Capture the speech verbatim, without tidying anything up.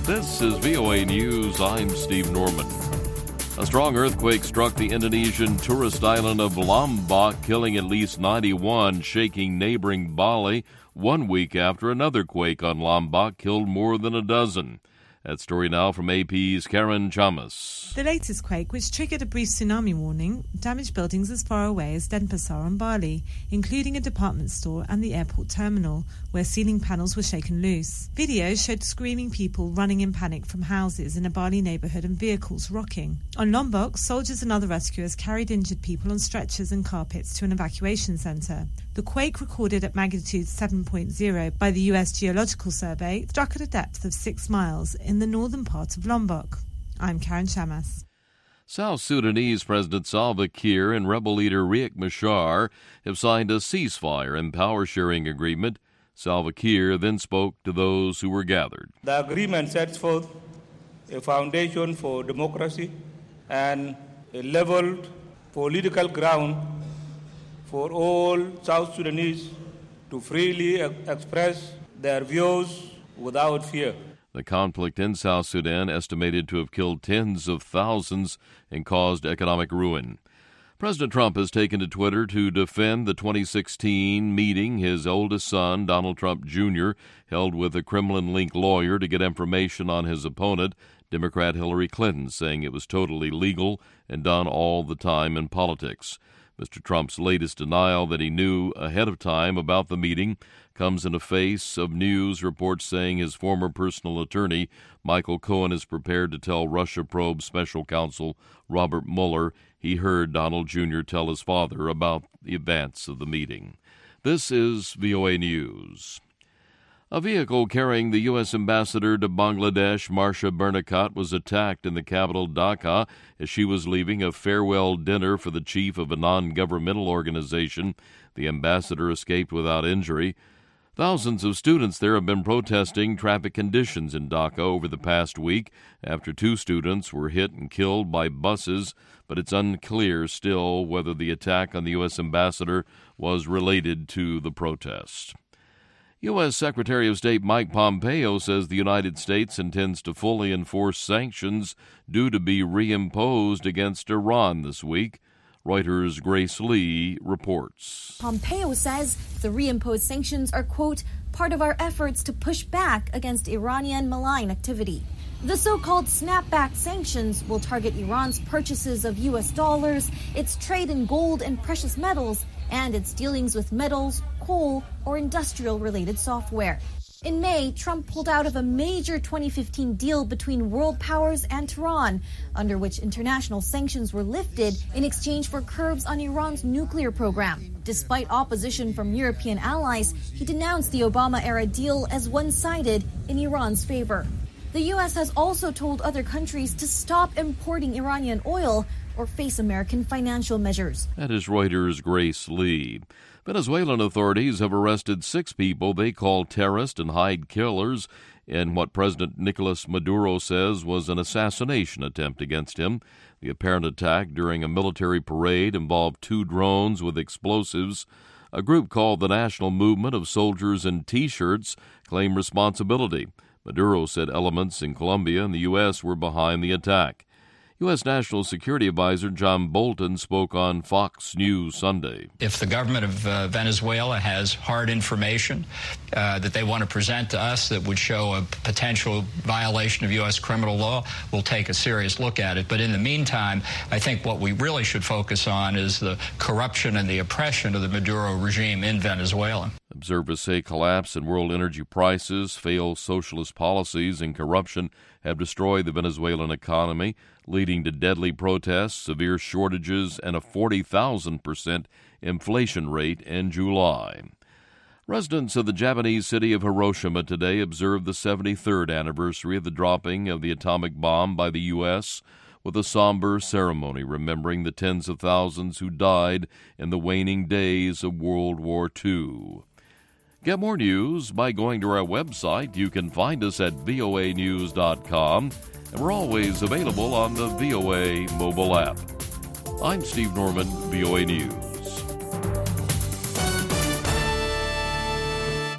This is V O A News. I'm Steve Norman. A strong earthquake struck the Indonesian tourist island of Lombok, killing at least ninety-one, shaking neighboring Bali one week after another quake on Lombok killed more than a dozen. That story now from A P's Karen Chamas. The latest quake, which triggered a brief tsunami warning, damaged buildings as far away as Denpasar on Bali, including a department store and the airport terminal, where ceiling panels were shaken loose. Videos showed screaming people running in panic from houses in a Bali neighbourhood and vehicles rocking. On Lombok, soldiers and other rescuers carried injured people on stretchers and carpets to an evacuation centre. The quake, recorded at magnitude seven point oh by the U S Geological Survey, struck at a depth of six miles in the northern part of Lombok. I'm Karen Chamas. South Sudanese President Salva Kiir and rebel leader Riek Machar have signed a ceasefire and power-sharing agreement. Salva Kiir then spoke to those who were gathered. The agreement sets forth a foundation for democracy and a leveled political ground for all South Sudanese to freely express their views without fear. The conflict in South Sudan estimated to have killed tens of thousands and caused economic ruin. President Trump has taken to Twitter to defend the twenty sixteen meeting his oldest son, Donald Trump Junior, held with a Kremlin-linked lawyer to get information on his opponent, Democrat Hillary Clinton, saying it was totally legal and done all the time in politics. Mister Trump's latest denial that he knew ahead of time about the meeting comes in the face of news reports saying his former personal attorney, Michael Cohen, is prepared to tell Russia probe special counsel Robert Mueller he heard Donald Junior tell his father about the events of the meeting. This is V O A News. A vehicle carrying the U S ambassador to Bangladesh, Marsha Bernakat, was attacked in the capital Dhaka as she was leaving a farewell dinner for the chief of a non-governmental organization. The ambassador escaped without injury. Thousands of students there have been protesting traffic conditions in Dhaka over the past week after two students were hit and killed by buses, but it's unclear still whether the attack on the U S ambassador was related to the protest. U S Secretary of State Mike Pompeo says the United States intends to fully enforce sanctions due to be reimposed against Iran this week. Reuters' Grace Lee reports. Pompeo says the reimposed sanctions are, quote, part of our efforts to push back against Iranian malign activity. The so-called snapback sanctions will target Iran's purchases of U S dollars, its trade in gold and precious metals, and its dealings with metals, coal, or industrial-related software. In May, Trump pulled out of a major twenty fifteen deal between world powers and Tehran, under which international sanctions were lifted in exchange for curbs on Iran's nuclear program. Despite opposition from European allies, he denounced the Obama-era deal as one-sided in Iran's favor. The U S has also told other countries to stop importing Iranian oil or face American financial measures. That is Reuters' Grace Lee. Venezuelan authorities have arrested six people they call terrorist and hide killers in what President Nicolas Maduro says was an assassination attempt against him. The apparent attack during a military parade involved two drones with explosives. A group called the National Movement of Soldiers in T-shirts claimed responsibility. Maduro said elements in Colombia and the U S were behind the attack. U S. National Security Advisor John Bolton spoke on Fox News Sunday. If the government of uh, Venezuela has hard information uh, that they want to present to us that would show a potential violation of U S criminal law, we'll take a serious look at it. But in the meantime, I think what we really should focus on is the corruption and the oppression of the Maduro regime in Venezuela. Observers say collapse in world energy prices, failed socialist policies, and corruption have destroyed the Venezuelan economy, leading to deadly protests, severe shortages, and a forty thousand percent inflation rate in July. Residents of the Japanese city of Hiroshima today observed the seventy-third anniversary of the dropping of the atomic bomb by the U S with a somber ceremony remembering the tens of thousands who died in the waning days of World War Two. Get more news by going to our website. You can find us at V O A news dot com, and we're always available on the V O A mobile app. I'm Steve Norman, V O A News.